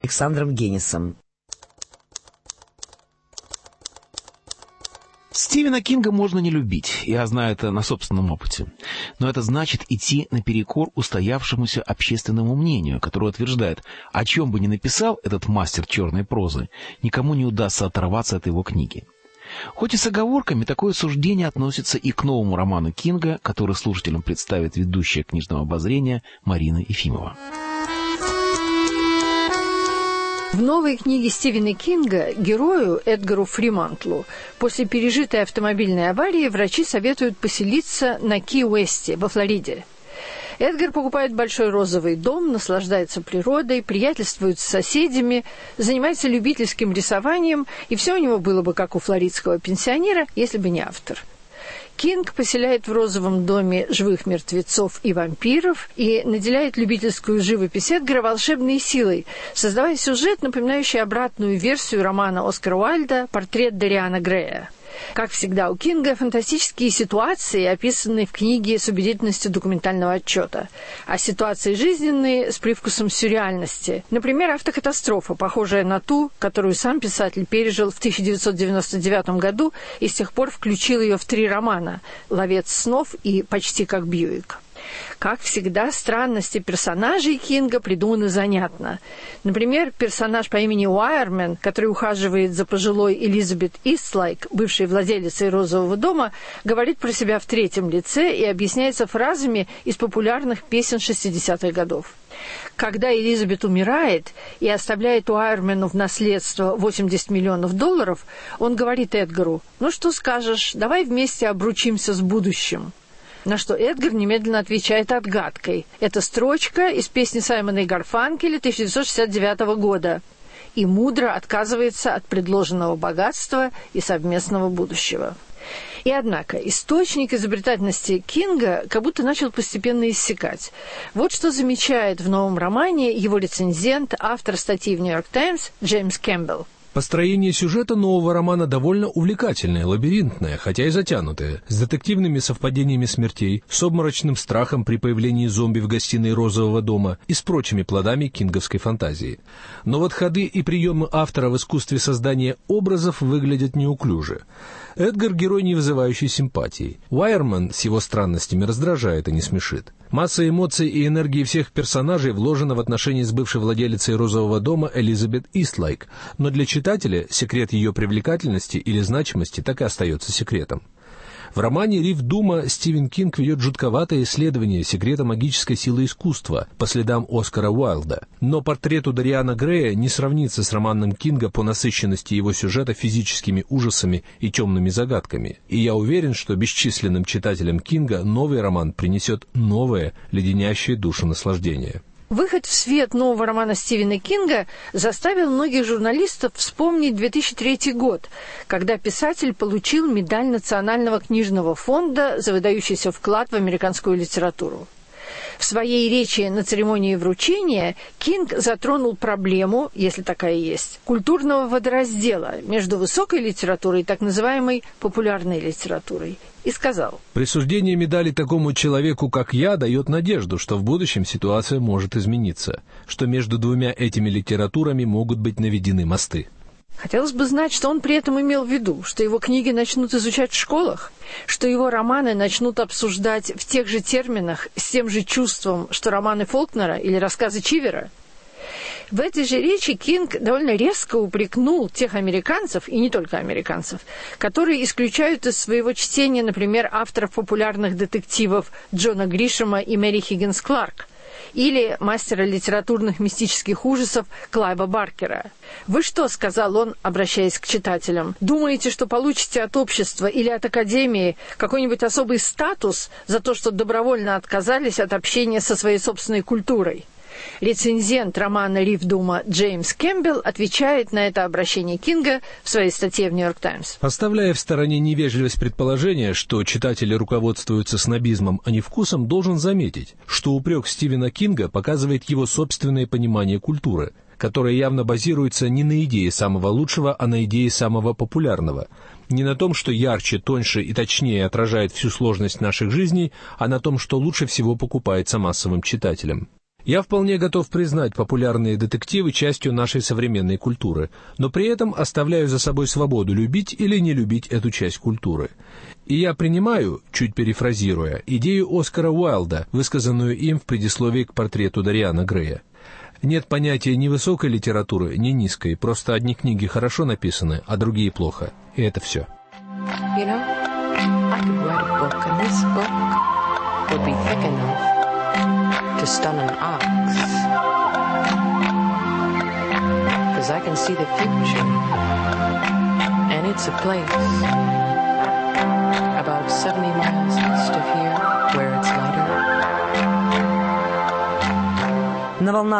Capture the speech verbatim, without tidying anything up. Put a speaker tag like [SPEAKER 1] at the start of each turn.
[SPEAKER 1] Александром Генисом.
[SPEAKER 2] Стивена Кинга можно не любить, я знаю это на собственном опыте. Но это значит идти наперекор устоявшемуся общественному мнению, которое утверждает, о чем бы ни написал этот мастер черной прозы, никому не удастся оторваться от его книги. Хоть и с оговорками, такое суждение относится и к новому роману Кинга, который слушателям представит ведущая книжного обозрения Марина Ефимова.
[SPEAKER 3] В новой книге Стивена Кинга герою Эдгару Фримантлу после пережитой автомобильной аварии врачи советуют поселиться на Ки-Уэсте во Флориде. Эдгар покупает большой розовый дом, наслаждается природой, приятельствует с соседями, занимается любительским рисованием, и все у него было бы как у флоридского пенсионера, если бы не автор. Кинг поселяет в розовом доме живых мертвецов и вампиров и наделяет любительскую живопись Эдгара волшебной силой, создавая сюжет, напоминающий обратную версию романа Оскара Уайльда «Портрет Дориана Грея». Как всегда у Кинга, фантастические ситуации, описанные в книге с убедительностью документального отчета, а ситуации жизненные с привкусом сюрреальности. Например, автокатастрофа, похожая на ту, которую сам писатель пережил в тысяча девятьсот девяносто девятом году и с тех пор включил ее в три романа «Ловец снов» и «Почти как Бьюик». Как всегда, странности персонажей Кинга придуманы занятно. Например, персонаж по имени Уайермен, который ухаживает за пожилой Элизабет Истлайк, бывшей владелицей розового дома, говорит про себя в третьем лице и объясняется фразами из популярных песен шестидесятых годов. Когда Элизабет умирает и оставляет Уайермену в наследство восемьдесят миллионов долларов, он говорит Эдгару: «Ну что скажешь, давай вместе обручимся с будущим». На что Эдгар немедленно отвечает отгадкой. Это строчка из песни Саймона и Гарфанкеля тысяча девятьсот шестьдесят девятого года. И мудро отказывается от предложенного богатства и совместного будущего. И однако источник изобретательности Кинга как будто начал постепенно иссякать. Вот что замечает в новом романе его рецензент, автор статьи в «Нью-Йорк Таймс» Джеймс Кэмпбелл.
[SPEAKER 4] Построение сюжета нового романа довольно увлекательное, лабиринтное, хотя и затянутое, с детективными совпадениями смертей, с обморочным страхом при появлении зомби в гостиной розового дома и с прочими плодами кинговской фантазии. Но вот ходы и приемы автора в искусстве создания образов выглядят неуклюже. Эдгар — герой, не вызывающий симпатии. Уайерман с его странностями раздражает и не смешит. Масса эмоций и энергии всех персонажей вложена в отношения с бывшей владелицей розового дома Элизабет Истлайк, но для читателя секрет ее привлекательности или значимости так и остается секретом. В романе «Риф Дума» Стивен Кинг ведет жутковатое исследование секрета магической силы искусства по следам Оскара Уайльда. Но «Портрету Дориана Грея» не сравнится с романом Кинга по насыщенности его сюжета физическими ужасами и темными загадками. И я уверен, что бесчисленным читателям Кинга новый роман принесет новое, леденящее душу наслаждение.
[SPEAKER 3] Выход в свет нового романа Стивена Кинга заставил многих журналистов вспомнить две тысячи третий год, когда писатель получил медаль Национального книжного фонда за выдающийся вклад в американскую литературу. В своей речи на церемонии вручения Кинг затронул проблему, если такая есть, культурного водораздела между высокой литературой и так называемой популярной литературой, и сказал:
[SPEAKER 4] «Присуждение медали такому человеку, как я, дает надежду, что в будущем ситуация может измениться, что между двумя этими литературами могут быть наведены мосты».
[SPEAKER 3] Хотелось бы знать, что он при этом имел в виду, что его книги начнут изучать в школах, что его романы начнут обсуждать в тех же терминах, с тем же чувством, что романы Фолкнера или рассказы Чивера. В этой же речи Кинг довольно резко упрекнул тех американцев, и не только американцев, которые исключают из своего чтения, например, авторов популярных детективов Джона Гришэма и Мэри Хиггинс Кларк, или мастера литературных мистических ужасов Клайва Баркера. «Вы что, — сказал он, обращаясь к читателям, — думаете, что получите от общества или от академии какой-нибудь особый статус за то, что добровольно отказались от общения со своей собственной культурой?» Рецензент романа «Риф Дума» Джеймс Кэмпбелл отвечает на это обращение Кинга в своей статье в «Нью-Йорк Таймс».
[SPEAKER 4] Оставляя в стороне невежливость предположения, что читатели руководствуются снобизмом, а не вкусом, должен заметить, что упрек Стивена Кинга показывает его собственное понимание культуры, которое явно базируется не на идее самого лучшего, а на идее самого популярного. Не на том, что ярче, тоньше и точнее отражает всю сложность наших жизней, а на том, что лучше всего покупается массовым читателям. Я вполне готов признать популярные детективы частью нашей современной культуры, но при этом оставляю за собой свободу любить или не любить эту часть культуры. И я принимаю, чуть перефразируя, идею Оскара Уайльда, высказанную им в предисловии к портрету Дориана Грея. Нет понятия ни высокой литературы, ни низкой, просто одни книги хорошо написаны, а другие плохо. И это все.
[SPEAKER 1] You know, I could write a book, and this book would be thick enough to stun an ox. Because I can see the future, and it's a place about seventy miles east of here, where it's lighter.
[SPEAKER 5] На волнах